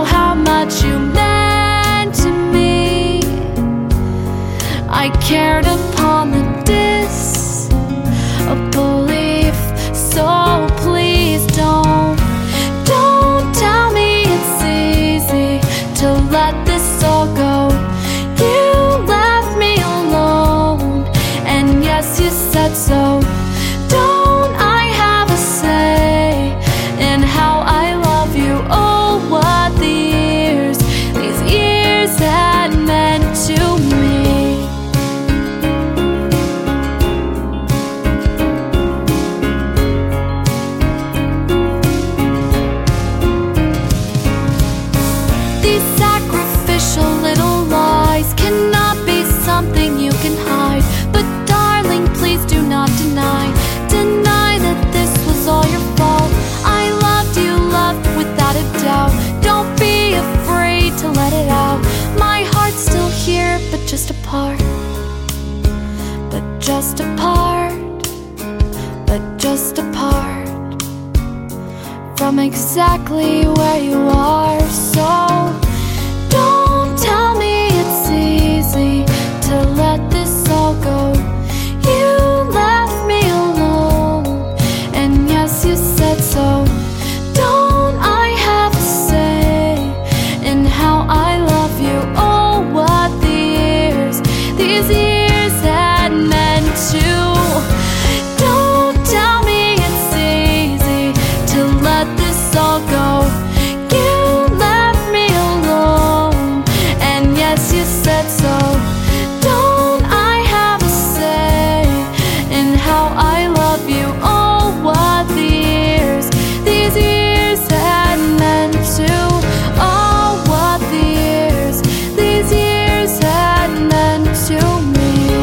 how much you meant to me. I cared upon the disbelief, so please don't tell me it's easy to let this all go. You left me alone, and yes, you said so. Don't I have a say in how I love you? Oh, what these years had meant to me. These sacrificial little lies cannot be something you can hide. But darling, please do not deny that this was all your fault. I loved you, loved without a doubt. Don't be afraid to let it out. My heart's still here, but just a part. But just a part. But just a part from exactly where you are. So don't tell me it's easy to let this all go. You left me alone, and yes, you said so. Don't I have a say in how I love you? Oh, what these years had meant to. Don't tell me it's easy to let this all go. You left me alone, and yes, you said so. Don't I have a say in how I love you? Oh, what these years had meant to. Oh, what these years had meant to me.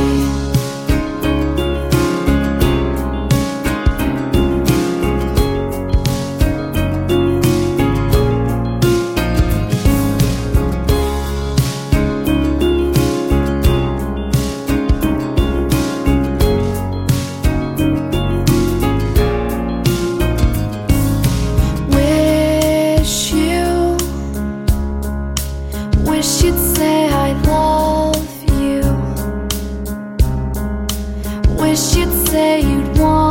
Wish you'd say I love you. Wish you'd say you'd want